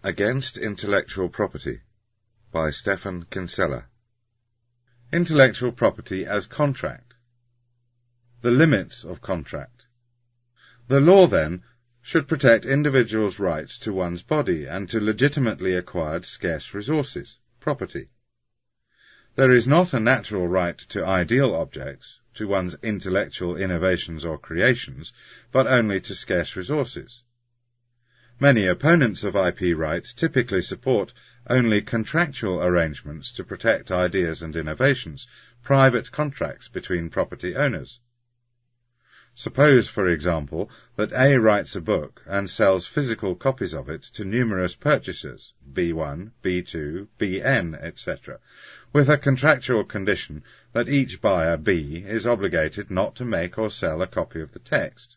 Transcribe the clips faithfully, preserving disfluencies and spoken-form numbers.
Against Intellectual Property by Stephan Kinsella. Intellectual property as contract. The limits of contract. The law, then, should protect individuals' rights to one's body and to legitimately acquired scarce resources, property. There is not a natural right to ideal objects, to one's intellectual innovations or creations, but only to scarce resources. Many opponents of I P rights typically support only contractual arrangements to protect ideas and innovations, private contracts between property owners. Suppose, for example, that A writes a book and sells physical copies of it to numerous purchasers, B one, B two, B N, et cetera, with a contractual condition that each buyer, B, is obligated not to make or sell a copy of the text.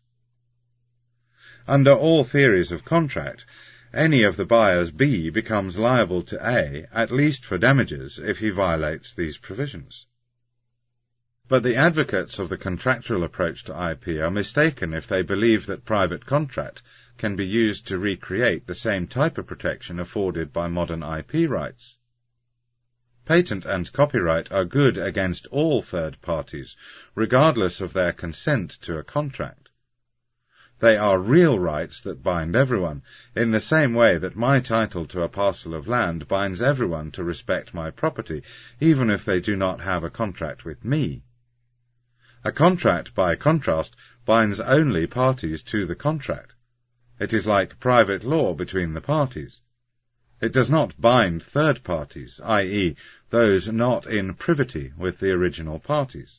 Under all theories of contract, any of the buyers, B, becomes liable to A, at least for damages, if he violates these provisions. But the advocates of the contractual approach to I P are mistaken if they believe that private contract can be used to recreate the same type of protection afforded by modern I P rights. Patent and copyright are good against all third parties, regardless of their consent to a contract. They are real rights that bind everyone, in the same way that my title to a parcel of land binds everyone to respect my property, even if they do not have a contract with me. A contract, by contrast, binds only parties to the contract. It is like private law between the parties. It does not bind third parties, that is, those not in privity with the original parties.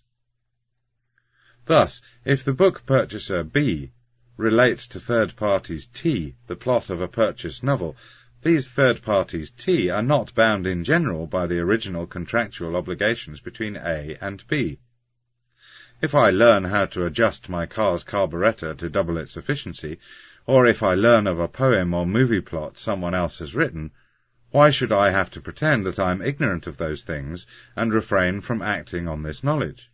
Thus, if the book purchaser B relates to third parties T the plot of a purchased novel, these third parties T are not bound in general by the original contractual obligations between A and B. If I learn how to adjust my car's carburetor to double its efficiency, or if I learn of a poem or movie plot someone else has written, why should I have to pretend that I am ignorant of those things and refrain from acting on this knowledge?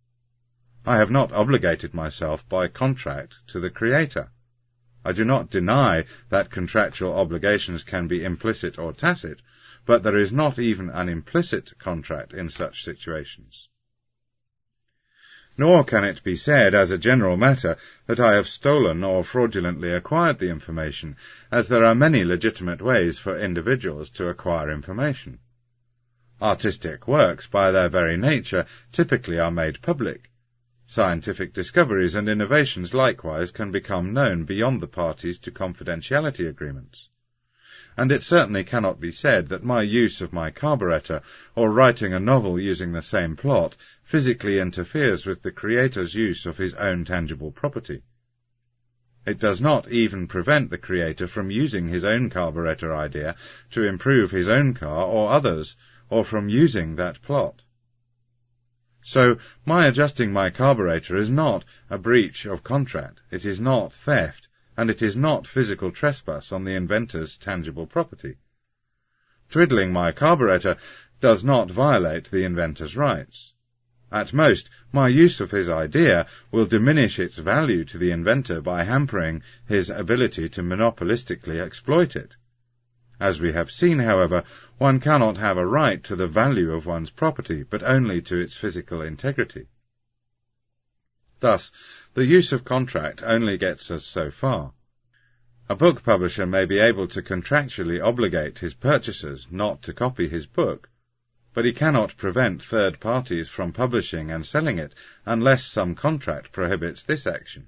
I have not obligated myself by contract to the Creator. I do not deny that contractual obligations can be implicit or tacit, but there is not even an implicit contract in such situations. Nor can it be said, as a general matter, that I have stolen or fraudulently acquired the information, as there are many legitimate ways for individuals to acquire information. Artistic works, by their very nature, typically are made public. Scientific discoveries and innovations likewise can become known beyond the parties to confidentiality agreements. And it certainly cannot be said that my use of my carburetor, or writing a novel using the same plot, physically interferes with the creator's use of his own tangible property. It does not even prevent the creator from using his own carburetor idea to improve his own car or others, or from using that plot. So, my adjusting my carburetor is not a breach of contract, it is not theft, and it is not physical trespass on the inventor's tangible property. Twiddling my carburetor does not violate the inventor's rights. At most, my use of his idea will diminish its value to the inventor by hampering his ability to monopolistically exploit it. As we have seen, however, one cannot have a right to the value of one's property, but only to its physical integrity. Thus, the use of contract only gets us so far. A book publisher may be able to contractually obligate his purchasers not to copy his book, but he cannot prevent third parties from publishing and selling it unless some contract prohibits this action.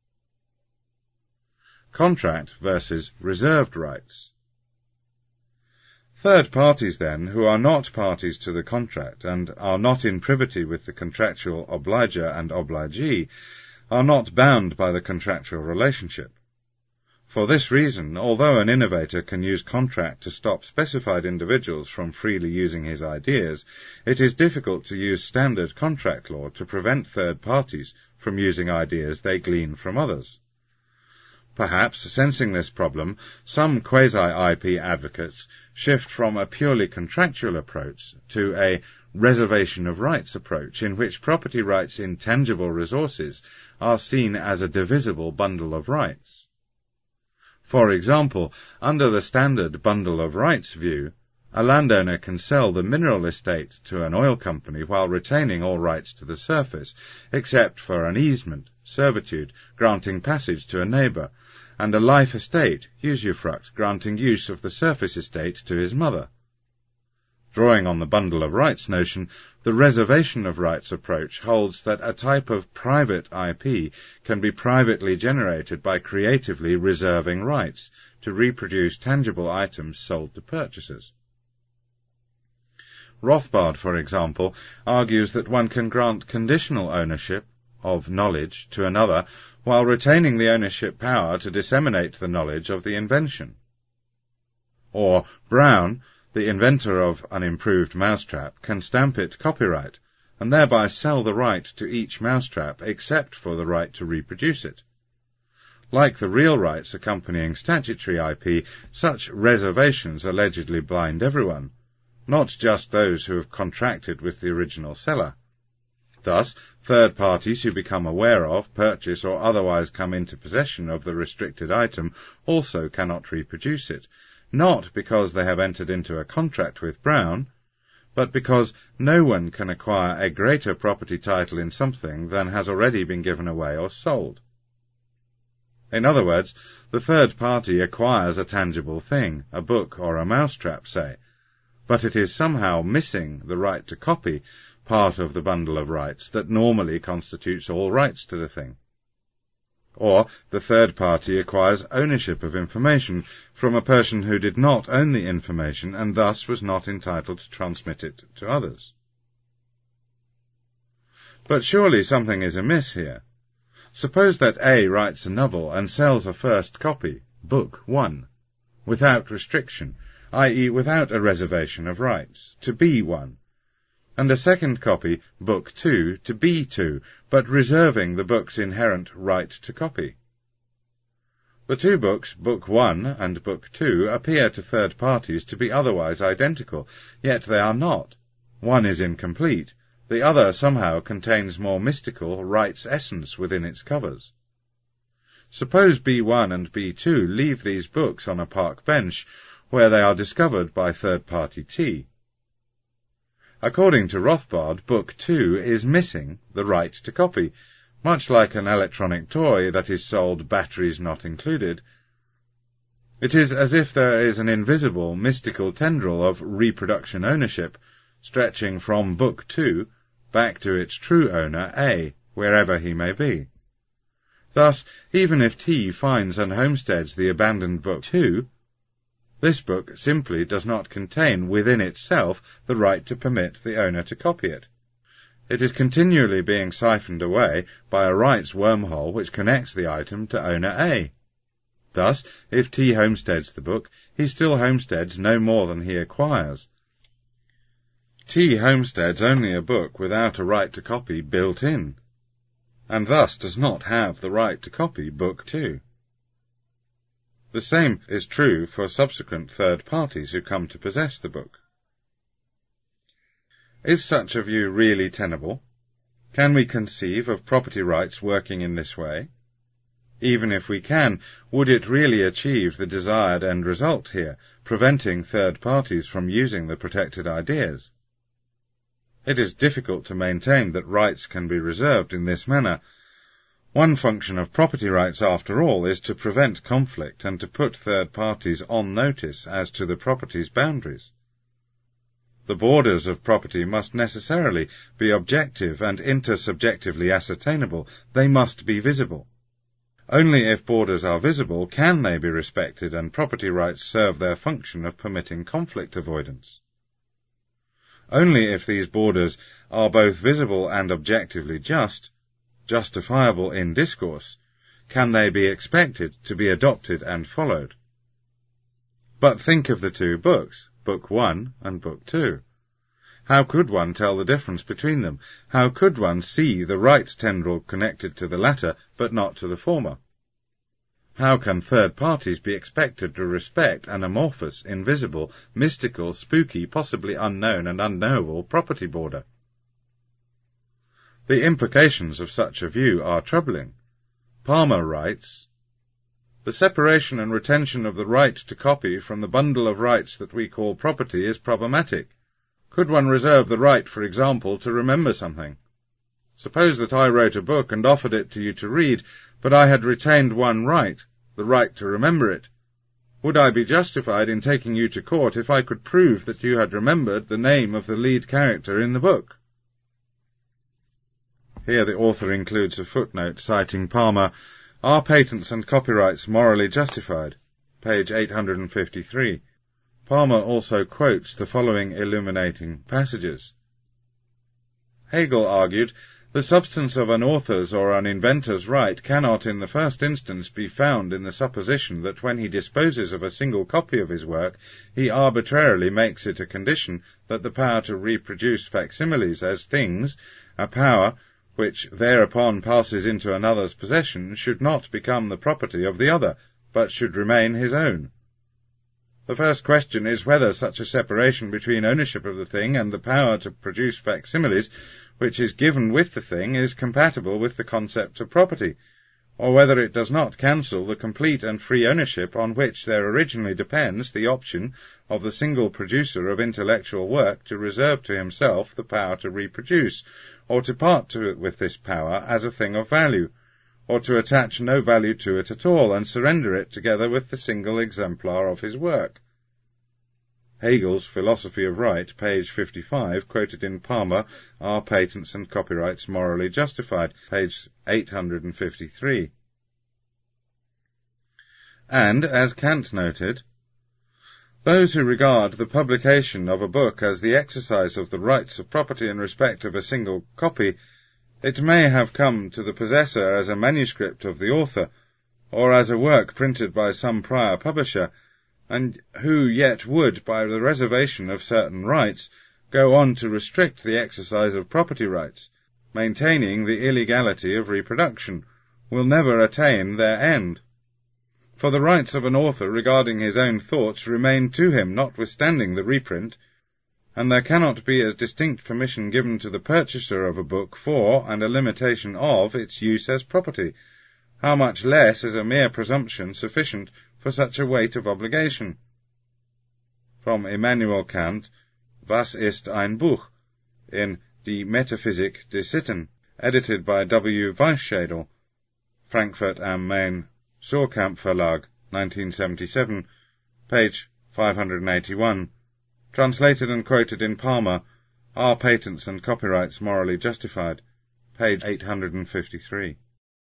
Contract versus reserved rights. Third parties, then, who are not parties to the contract and are not in privity with the contractual obliger and obligee, are not bound by the contractual relationship. For this reason, although an innovator can use contract to stop specified individuals from freely using his ideas, it is difficult to use standard contract law to prevent third parties from using ideas they glean from others. Perhaps, sensing this problem, some quasi-I P advocates shift from a purely contractual approach to a reservation of rights approach, in which property rights in tangible resources are seen as a divisible bundle of rights. For example, under the standard bundle of rights view, a landowner can sell the mineral estate to an oil company while retaining all rights to the surface, except for an easement, servitude, granting passage to a neighbour, and a life estate, usufruct, granting use of the surface estate to his mother. Drawing on the bundle of rights notion, the reservation of rights approach holds that a type of private I P can be privately generated by creatively reserving rights to reproduce tangible items sold to purchasers. Rothbard, for example, argues that one can grant conditional ownership of knowledge to another while retaining the ownership power to disseminate the knowledge of the invention. Or Brown, the inventor of an improved mousetrap, can stamp it copyright, and thereby sell the right to each mousetrap except for the right to reproduce it. Like the real rights accompanying statutory I P, such reservations allegedly blind everyone, not just those who have contracted with the original seller. Thus, third parties who become aware of, purchase, or otherwise come into possession of the restricted item also cannot reproduce it, not because they have entered into a contract with Brown, but because no one can acquire a greater property title in something than has already been given away or sold. In other words, the third party acquires a tangible thing, a book or a mousetrap, say, but it is somehow missing the right to copy, part of the bundle of rights that normally constitutes all rights to the thing. Or the third party acquires ownership of information from a person who did not own the information and thus was not entitled to transmit it to others. But surely something is amiss here. Suppose that A writes a novel and sells a first copy, Book one, without restriction, that is without a reservation of rights, to B one, and a second copy, Book two, to B two, but reserving the book's inherent right to copy. The two books, Book one and Book two, appear to third parties to be otherwise identical, yet they are not. One is incomplete, the other somehow contains more mystical rights essence within its covers. Suppose B one and B two leave these books on a park bench, where they are discovered by third-party T. According to Rothbard, Book two is missing the right to copy, much like an electronic toy that is sold batteries not included. It is as if there is an invisible, mystical tendril of reproduction ownership, stretching from Book two back to its true owner, A, wherever he may be. Thus, even if T finds and homesteads the abandoned Book two, this book simply does not contain within itself the right to permit the owner to copy it. It is continually being siphoned away by a rights wormhole which connects the item to owner A. Thus, if T homesteads the book, he still homesteads no more than he acquires. T homesteads only a book without a right to copy built in, and thus does not have the right to copy Book two. The same is true for subsequent third parties who come to possess the book. Is such a view really tenable? Can we conceive of property rights working in this way? Even if we can, would it really achieve the desired end result here, preventing third parties from using the protected ideas? It is difficult to maintain that rights can be reserved in this manner. One function of property rights, after all, is to prevent conflict and to put third parties on notice as to the property's boundaries. The borders of property must necessarily be objective and intersubjectively ascertainable. They must be visible. Only if borders are visible can they be respected and property rights serve their function of permitting conflict avoidance. Only if these borders are both visible and objectively just, justifiable in discourse, can they be expected to be adopted and followed. But think of the two books, Book one and Book two. How could one tell the difference between them? How could one see the rights tendril connected to the latter, but not to the former? How can third parties be expected to respect an amorphous, invisible, mystical, spooky, possibly unknown and unknowable property border? The implications of such a view are troubling. Palmer writes, The separation and retention of the right to copy from the bundle of rights that we call property is problematic. Could one reserve the right, for example, to remember something? Suppose that I wrote a book and offered it to you to read, but I had retained one right, the right to remember it. Would I be justified in taking you to court if I could prove that you had remembered the name of the lead character in the book? Here the author includes a footnote citing Palmer, Are Patents and Copyrights Morally Justified? Page eight hundred fifty-three. Palmer also quotes the following illuminating passages. Hegel argued, The substance of an author's or an inventor's right cannot in the first instance be found in the supposition that when he disposes of a single copy of his work, he arbitrarily makes it a condition that the power to reproduce facsimiles as things, a power which thereupon passes into another's possession, should not become the property of the other, but should remain his own. The first question is whether such a separation between ownership of the thing and the power to produce facsimiles, which is given with the thing, is compatible with the concept of property, or whether it does not cancel the complete and free ownership on which there originally depends the option of the single producer of intellectual work to reserve to himself the power to reproduce, or to part to it with this power as a thing of value, or to attach no value to it at all, and surrender it together with the single exemplar of his work. Hegel's Philosophy of Right, page fifty-five, quoted in Palmer, Are Patents and Copyrights Morally Justified? Page eight hundred fifty-three. And, as Kant noted, those who regard the publication of a book as the exercise of the rights of property in respect of a single copy, it may have come to the possessor as a manuscript of the author, or as a work printed by some prior publisher, and who yet would, by the reservation of certain rights, go on to restrict the exercise of property rights, maintaining the illegality of reproduction, will never attain their end. For the rights of an author regarding his own thoughts remain to him notwithstanding the reprint, and there cannot be a distinct permission given to the purchaser of a book for, and a limitation of, its use as property. How much less is a mere presumption sufficient for such a weight of obligation? From Immanuel Kant, Was ist ein Buch? In Die Metaphysik des Sitten, edited by W. Weichschädel, Frankfurt am Main, Suhrkamp Verlag, nineteen seventy-seven, page five hundred eighty-one. Translated and quoted in Palmer, Are Patents and Copyrights Morally Justified? Page eight hundred fifty-three.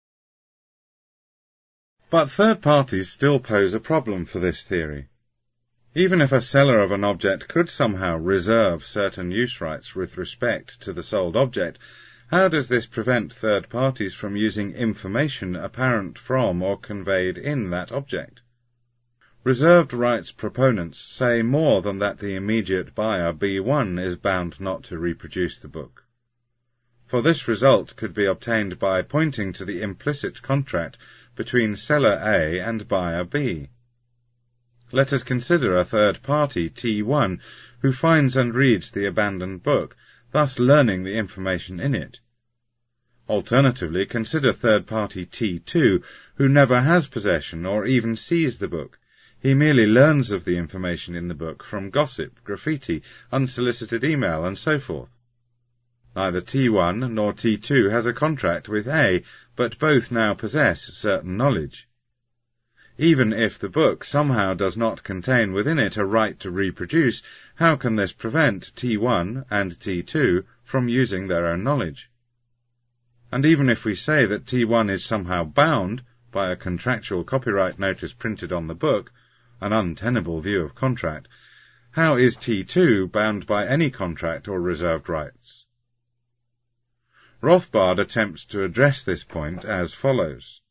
But third parties still pose a problem for this theory. Even if a seller of an object could somehow reserve certain use rights with respect to the sold object, how does this prevent third parties from using information apparent from or conveyed in that object? Reserved rights proponents say more than that the immediate buyer, B one, is bound not to reproduce the book. For this result could be obtained by pointing to the implicit contract between seller A and buyer B. Let us consider a third party, T one, who finds and reads the abandoned book, thus learning the information in it. Alternatively, consider third party T two, who never has possession or even sees the book. He merely learns of the information in the book from gossip, graffiti, unsolicited email, and so forth. Neither T one nor T two has a contract with A, but both now possess certain knowledge. Even if the book somehow does not contain within it a right to reproduce, how can this prevent T one and T two from using their own knowledge? And even if we say that T one is somehow bound by a contractual copyright notice printed on the book, an untenable view of contract, how is T two bound by any contract or reserved rights? Rothbard attempts to address this point as follows.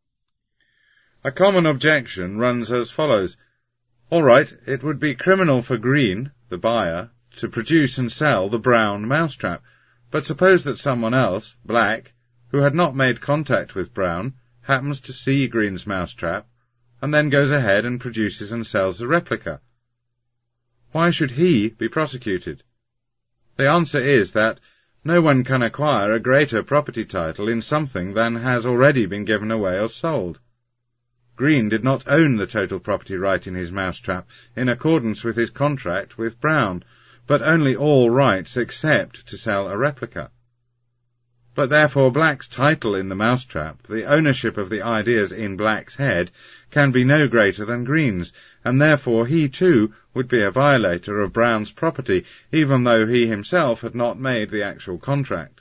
A common objection runs as follows. All right, it would be criminal for Green, the buyer, to produce and sell the brown mousetrap, but suppose that someone else, Black, who had not made contact with Brown, happens to see Green's mousetrap, and then goes ahead and produces and sells the replica. Why should he be prosecuted? The answer is that no one can acquire a greater property title in something than has already been given away or sold. Green did not own the total property right in his mousetrap in accordance with his contract with Brown, but only all rights except to sell a replica. But therefore Black's title in the mousetrap, the ownership of the ideas in Black's head, can be no greater than Green's, and therefore he too would be a violator of Brown's property, even though he himself had not made the actual contract.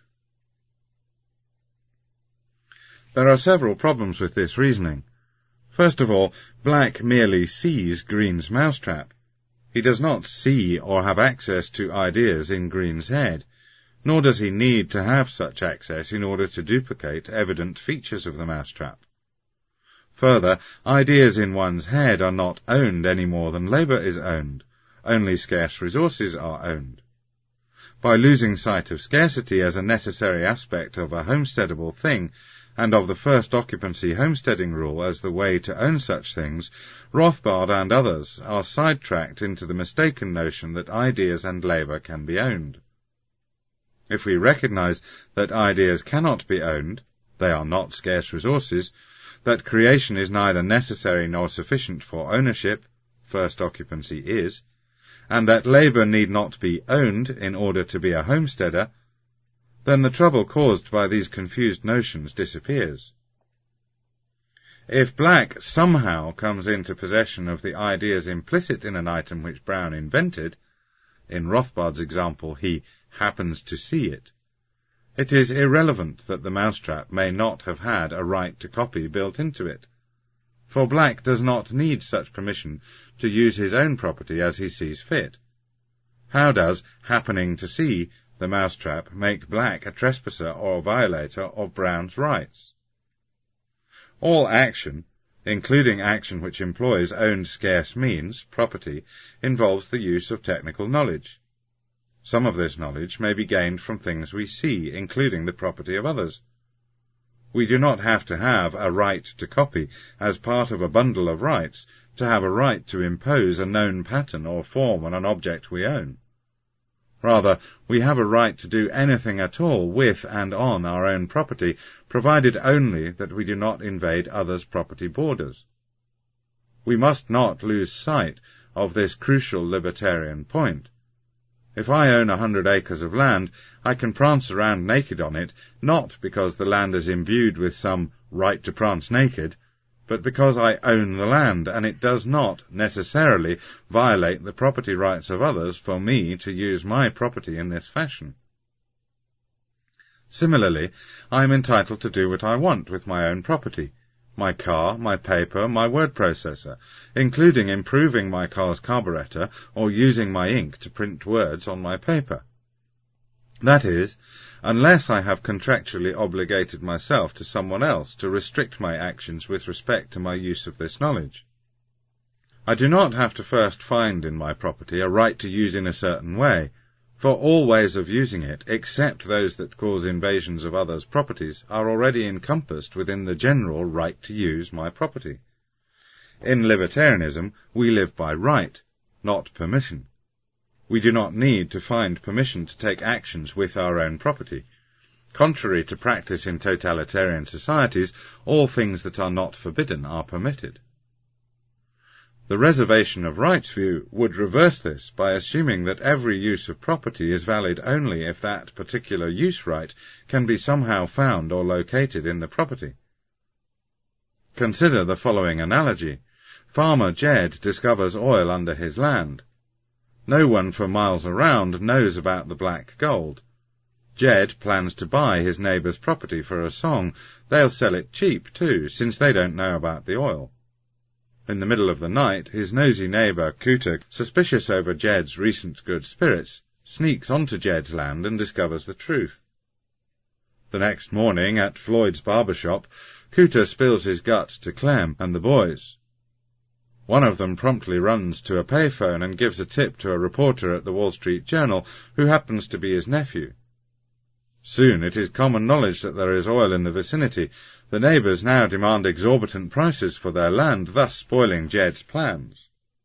There are several problems with this reasoning. First of all, Black merely sees Green's mousetrap. He does not see or have access to ideas in Green's head, nor does he need to have such access in order to duplicate evident features of the mousetrap. Further, ideas in one's head are not owned any more than labour is owned. Only scarce resources are owned. By losing sight of scarcity as a necessary aspect of a homesteadable thing, and of the first occupancy homesteading rule as the way to own such things, Rothbard and others are sidetracked into the mistaken notion that ideas and labour can be owned. If we recognize that ideas cannot be owned, they are not scarce resources, that creation is neither necessary nor sufficient for ownership, first occupancy is, and that labour need not be owned in order to be a homesteader, then the trouble caused by these confused notions disappears. If Black somehow comes into possession of the ideas implicit in an item which Brown invented, in Rothbard's example he happens to see it, it is irrelevant that the mousetrap may not have had a right to copy built into it, for Black does not need such permission to use his own property as he sees fit. How does happening to see the mousetrap make Black a trespasser or violator of Brown's rights? All action, including action which employs owned scarce means, property, involves the use of technical knowledge. Some of this knowledge may be gained from things we see, including the property of others. We do not have to have a right to copy as part of a bundle of rights to have a right to impose a known pattern or form on an object we own. Rather, we have a right to do anything at all with and on our own property, provided only that we do not invade others' property borders. We must not lose sight of this crucial libertarian point. If I own a hundred acres of land, I can prance around naked on it, not because the land is imbued with some right to prance naked, but because I own the land, and it does not necessarily violate the property rights of others for me to use my property in this fashion. Similarly, I am entitled to do what I want with my own property, my car, my paper, my word processor, including improving my car's carburetor or using my ink to print words on my paper. That is, unless I have contractually obligated myself to someone else to restrict my actions with respect to my use of this knowledge. I do not have to first find in my property a right to use in a certain way, for all ways of using it, except those that cause invasions of others' properties, are already encompassed within the general right to use my property. In libertarianism, we live by right, not permission. We do not need to find permission to take actions with our own property. Contrary to practice in totalitarian societies, all things that are not forbidden are permitted. The reservation of rights view would reverse this by assuming that every use of property is valid only if that particular use right can be somehow found or located in the property. Consider the following analogy. Farmer Jed discovers oil under his land. No one for miles around knows about the black gold. Jed plans to buy his neighbour's property for a song. They'll sell it cheap, too, since they don't know about the oil. In the middle of the night, his nosy neighbour, Cooter, suspicious over Jed's recent good spirits, sneaks onto Jed's land and discovers the truth. The next morning, at Floyd's barber shop, Cooter spills his guts to Clem and the boys. One of them promptly runs to a payphone and gives a tip to a reporter at the Wall Street Journal, who happens to be his nephew. Soon it is common knowledge that there is oil in the vicinity. The neighbours now demand exorbitant prices for their land, thus spoiling Jed's plans.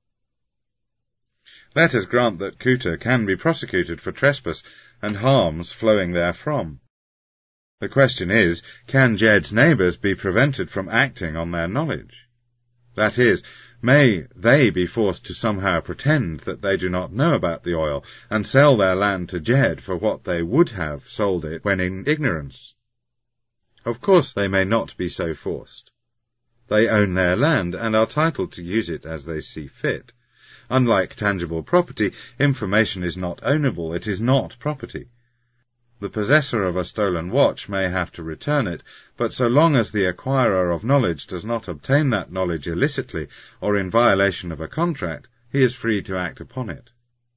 Let us grant that Cooter can be prosecuted for trespass and harms flowing therefrom. The question is, can Jed's neighbours be prevented from acting on their knowledge? That is, may they be forced to somehow pretend that they do not know about the oil, and sell their land to Jed for what they would have sold it when in ignorance. Of course they may not be so forced. They own their land and are entitled to use it as they see fit. Unlike tangible property, information is not ownable, it is not property. The possessor of a stolen watch may have to return it, but so long as the acquirer of knowledge does not obtain that knowledge illicitly or in violation of a contract, he is free to act upon it.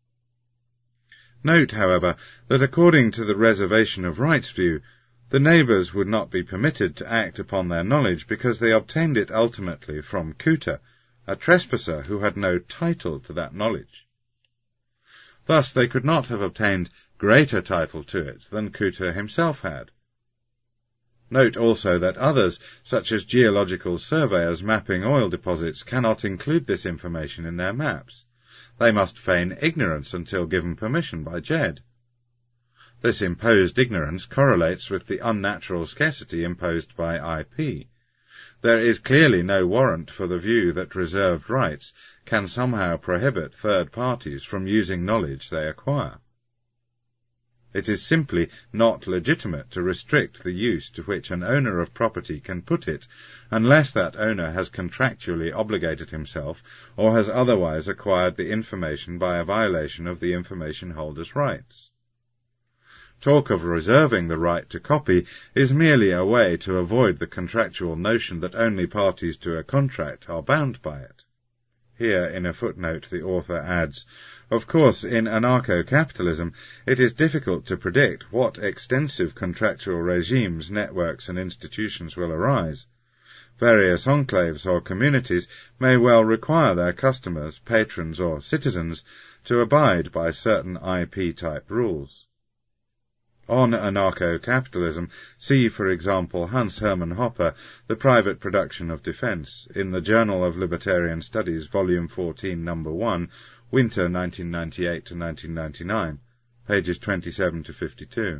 Note, however, that according to the reservation of rights view, the neighbours would not be permitted to act upon their knowledge because they obtained it ultimately from Kuta, a trespasser who had no title to that knowledge. Thus they could not have obtained greater title to it than Kuta himself had. Note also that others, such as geological surveyors mapping oil deposits, cannot include this information in their maps. They must feign ignorance until given permission by Jed. This imposed ignorance correlates with the unnatural scarcity imposed by I P. There is clearly no warrant for the view that reserved rights can somehow prohibit third parties from using knowledge they acquire. It is simply not legitimate to restrict the use to which an owner of property can put it, unless that owner has contractually obligated himself or has otherwise acquired the information by a violation of the information holder's rights. Talk of reserving the right to copy is merely a way to avoid the contractual notion that only parties to a contract are bound by it. Here, in a footnote, the author adds, "Of course, in anarcho-capitalism, it is difficult to predict what extensive contractual regimes, networks, and institutions will arise. Various enclaves or communities may well require their customers, patrons, or citizens to abide by certain I P-type rules." On anarcho-capitalism, see, for example, Hans Hermann Hoppe, The Private Production of Defence, in the Journal of Libertarian Studies, Volume fourteen, Number one, Winter nineteen ninety-eight to nineteen ninety-nine, pages twenty-seven to fifty-two.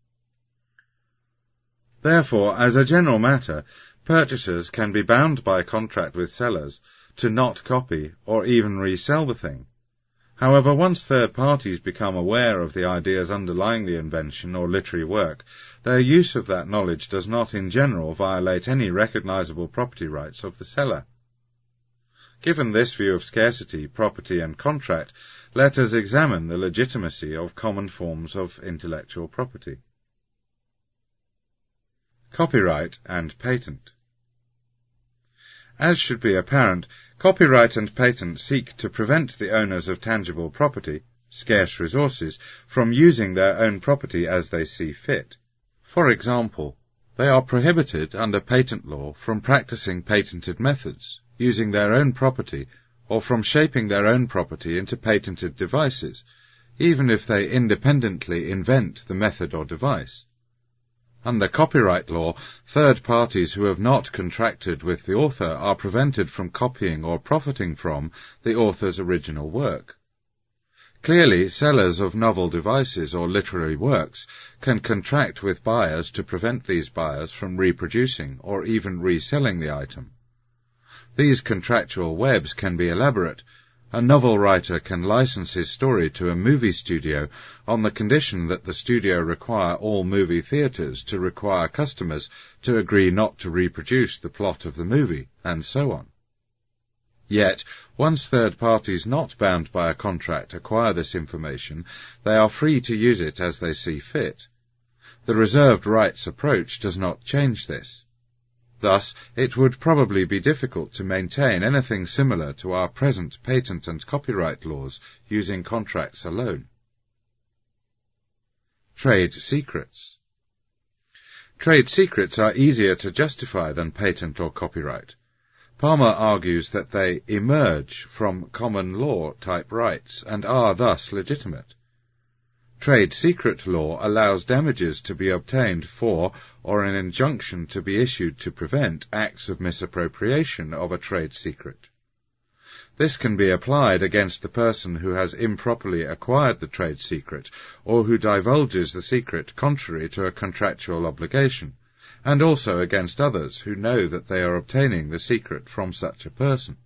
Therefore, as a general matter, purchasers can be bound by contract with sellers to not copy or even resell the thing. However, once third parties become aware of the ideas underlying the invention or literary work, their use of that knowledge does not in general violate any recognizable property rights of the seller. Given this view of scarcity, property, and contract, let us examine the legitimacy of common forms of intellectual property. Copyright and patent. As should be apparent, copyright and patent seek to prevent the owners of tangible property, scarce resources, from using their own property as they see fit. For example, they are prohibited under patent law from practicing patented methods, using their own property, or from shaping their own property into patented devices, even if they independently invent the method or device. Under copyright law, third parties who have not contracted with the author are prevented from copying or profiting from the author's original work. Clearly, sellers of novel devices or literary works can contract with buyers to prevent these buyers from reproducing or even reselling the item. These contractual webs can be elaborate. A novel writer can license his story to a movie studio on the condition that the studio require all movie theatres to require customers to agree not to reproduce the plot of the movie, and so on. Yet, once third parties not bound by a contract acquire this information, they are free to use it as they see fit. The reserved rights approach does not change this. Thus, it would probably be difficult to maintain anything similar to our present patent and copyright laws using contracts alone. Trade secrets. Trade secrets are easier to justify than patent or copyright. Palmer argues that they emerge from common law type rights and are thus legitimate. Trade secret law allows damages to be obtained for, or an injunction to be issued to prevent, acts of misappropriation of a trade secret. This can be applied against the person who has improperly acquired the trade secret, or who divulges the secret contrary to a contractual obligation, and also against others who know that they are obtaining the secret from such a person.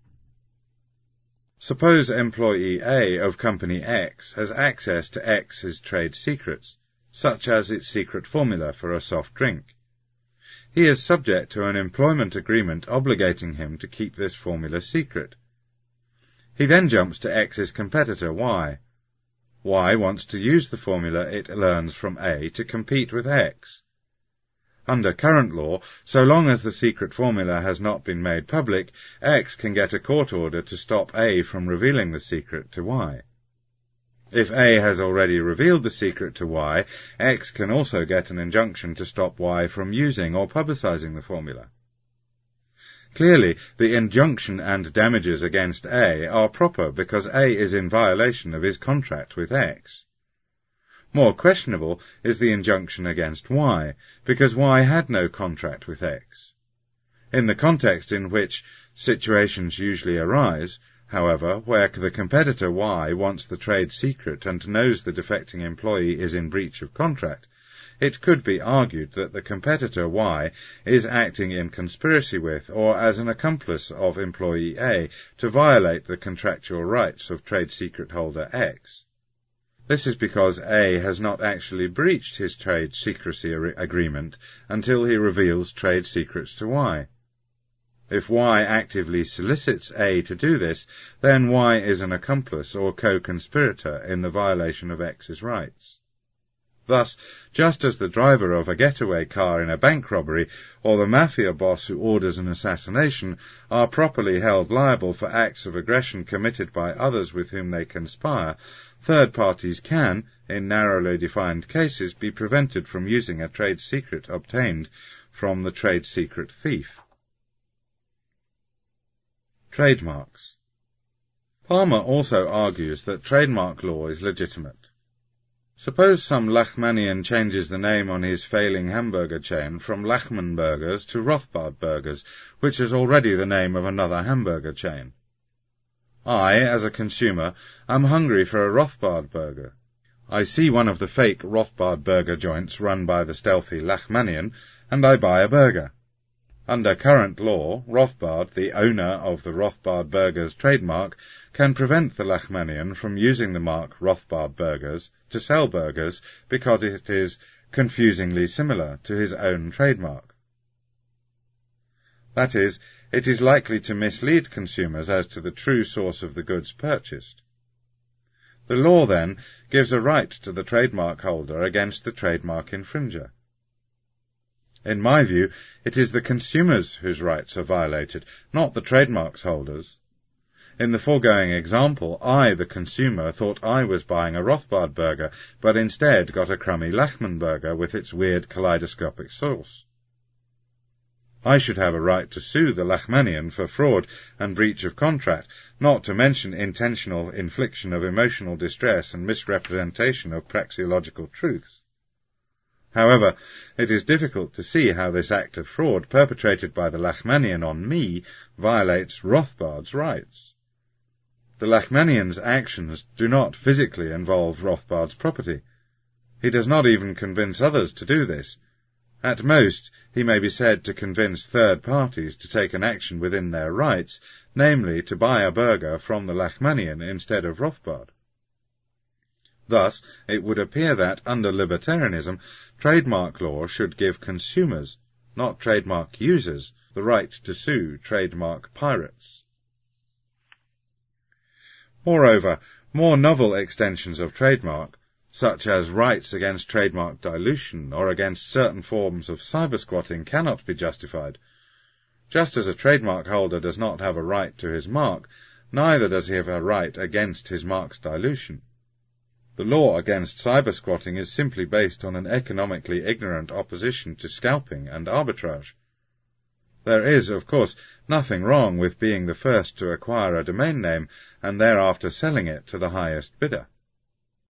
Suppose employee A of Company X has access to X's trade secrets, such as its secret formula for a soft drink. He is subject to an employment agreement obligating him to keep this formula secret. He then jumps to X's competitor Y. Y wants to use the formula it learns from A to compete with X. Under current law, so long as the secret formula has not been made public, X can get a court order to stop A from revealing the secret to Y. If A has already revealed the secret to Y, X can also get an injunction to stop Y from using or publicizing the formula. Clearly, the injunction and damages against A are proper because A is in violation of his contract with X. More questionable is the injunction against Y, because Y had no contract with X. In the context in which situations usually arise, however, where the competitor Y wants the trade secret and knows the defecting employee is in breach of contract, it could be argued that the competitor Y is acting in conspiracy with or as an accomplice of employee A to violate the contractual rights of trade secret holder X. This is because A has not actually breached his trade secrecy agreement until he reveals trade secrets to Y. If Y actively solicits A to do this, then Y is an accomplice or co-conspirator in the violation of X's rights. Thus, just as the driver of a getaway car in a bank robbery or the mafia boss who orders an assassination are properly held liable for acts of aggression committed by others with whom they conspire, third parties can, in narrowly defined cases, be prevented from using a trade secret obtained from the trade secret thief. Trademarks. Palmer also argues that trademark law is legitimate. Suppose some Lachmanian changes the name on his failing hamburger chain from Lachman Burgers to Rothbard Burgers, which is already the name of another hamburger chain. I, as a consumer, am hungry for a Rothbard burger. I see one of the fake Rothbard burger joints run by the stealthy Lachmanian, and I buy a burger. Under current law, Rothbard, the owner of the Rothbard Burgers trademark, can prevent the Lachmanian from using the mark Rothbard Burgers to sell burgers because it is confusingly similar to his own trademark. That is, it is likely to mislead consumers as to the true source of the goods purchased. The law, then, gives a right to the trademark holder against the trademark infringer. In my view, it is the consumers whose rights are violated, not the trademark's holders. In the foregoing example, I, the consumer, thought I was buying a Rothbard burger, but instead got a crummy Lachman burger with its weird kaleidoscopic sauce. I should have a right to sue the Lachmanian for fraud and breach of contract, not to mention intentional infliction of emotional distress and misrepresentation of praxeological truths. However, it is difficult to see how this act of fraud perpetrated by the Lachmanian on me violates Rothbard's rights. The Lachmanian's actions do not physically involve Rothbard's property. He does not even convince others to do this. At most, he may be said to convince third parties to take an action within their rights, namely to buy a burger from the Lachmanian instead of Rothbard. Thus, it would appear that, under libertarianism, trademark law should give consumers, not trademark users, the right to sue trademark pirates. Moreover, more novel extensions of trademark, such as rights against trademark dilution or against certain forms of cybersquatting, cannot be justified. Just as a trademark holder does not have a right to his mark, neither does he have a right against his mark's dilution. The law against cybersquatting is simply based on an economically ignorant opposition to scalping and arbitrage. There is, of course, nothing wrong with being the first to acquire a domain name and thereafter selling it to the highest bidder.